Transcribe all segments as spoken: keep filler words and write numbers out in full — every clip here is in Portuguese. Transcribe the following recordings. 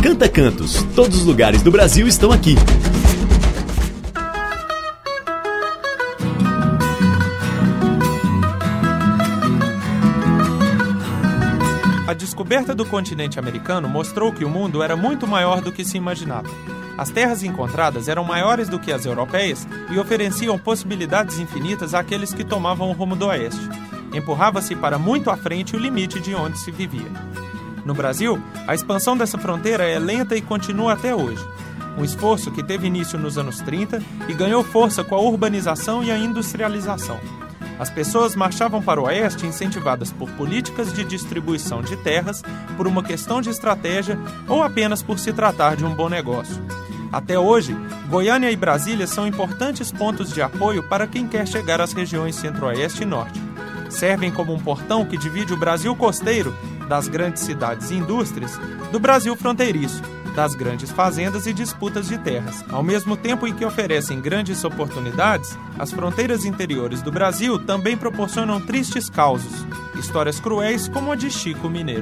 Canta Cantos. Todos os lugares do Brasil estão aqui. A descoberta do continente americano mostrou que o mundo era muito maior do que se imaginava. As terras encontradas eram maiores do que as europeias e ofereciam possibilidades infinitas àqueles que tomavam o rumo do oeste. Empurrava-se para muito à frente o limite de onde se vivia. No Brasil, a expansão dessa fronteira é lenta e continua até hoje. Um esforço que teve início nos anos trinta e ganhou força com a urbanização e a industrialização. As pessoas marchavam para o oeste incentivadas por políticas de distribuição de terras, por uma questão de estratégia ou apenas por se tratar de um bom negócio. Até hoje, Goiânia e Brasília são importantes pontos de apoio para quem quer chegar às regiões centro-oeste e norte. Servem como um portão que divide o Brasil costeiro, das grandes cidades e indústrias, do Brasil fronteiriço, das grandes fazendas e disputas de terras. Ao mesmo tempo em que oferecem grandes oportunidades, as fronteiras interiores do Brasil também proporcionam tristes causos, histórias cruéis como a de Chico Mineiro.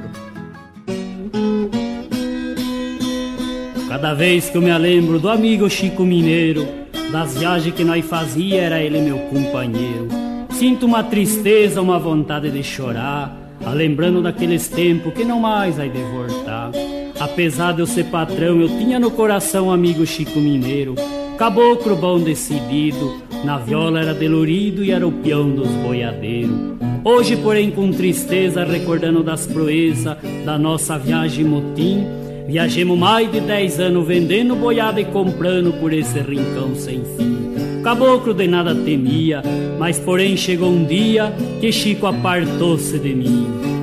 Cada vez que eu me lembro do amigo Chico Mineiro, das viagens que nós fazia, era ele meu companheiro. Sinto uma tristeza, uma vontade de chorar, a lembrando daqueles tempos que não mais vai de voltar. Apesar de eu ser patrão, eu tinha no coração amigo Chico Mineiro, caboclo bom decidido, na viola era delorido e era o peão dos boiadeiros. Hoje, porém, com tristeza, recordando das proezas da nossa viagem motim, viajemos mais de dez anos vendendo boiada e comprando por esse rincão sem fim. O caboclo de nada temia, mas porém chegou um dia que Chico apartou-se de mim.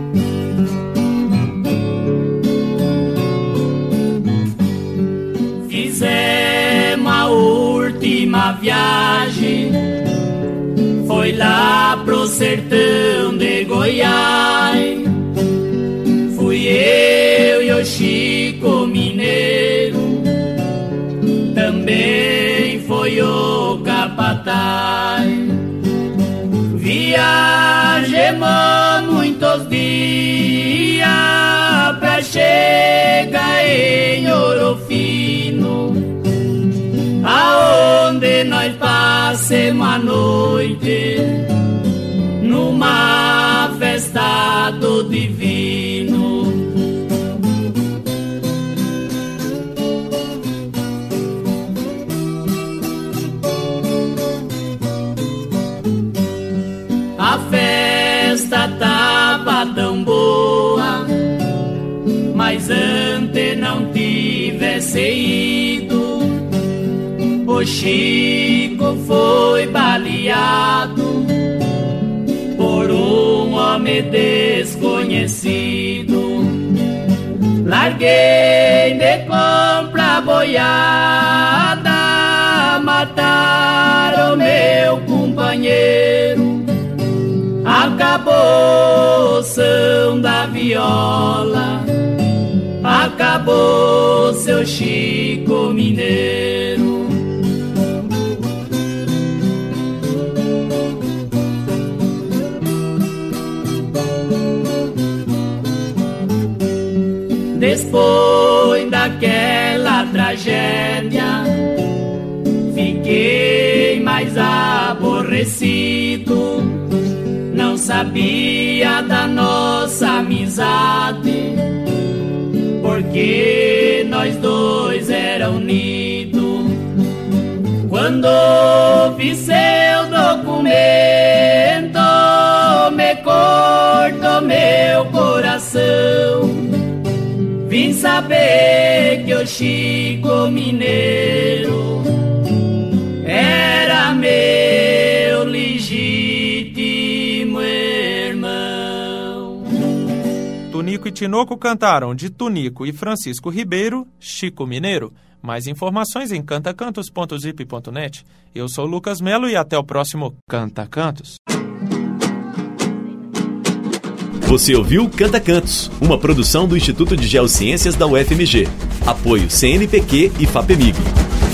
Fizemos a última viagem, foi lá pro sertão de Goiás. Fui eu e o Chico Mineiro, também foi o capataz. Viajemos muitos dias pra chegar em Ouro Fino, aonde nós passemos a noite numa festa do divino. A festa tava tão boa, mas antes não tivesse ido, o Chico foi baleado por um homem desconhecido. Larguei de compra boiada, mataram meu companheiro. Acabou o som da viola, acabou seu Chico Mineiro. Depois daquela tragédia, fiquei mais aborrecido. Não sabia da nossa amizade, porque nós dois era unidos. Quando vi seu documento, me cortou meu coração. Vim saber que o Chico Mineiro era meu legítimo irmão. Tunico e Tinoco cantaram de Tunico e Francisco Ribeiro, Chico Mineiro. Mais informações em canta cantos ponto zip ponto net. Eu sou Lucas Melo e até o próximo Canta Cantos. Você ouviu Canta Cantos, uma produção do Instituto de Geociências da U F M G. Apoio C N Pq e FAPEMIG.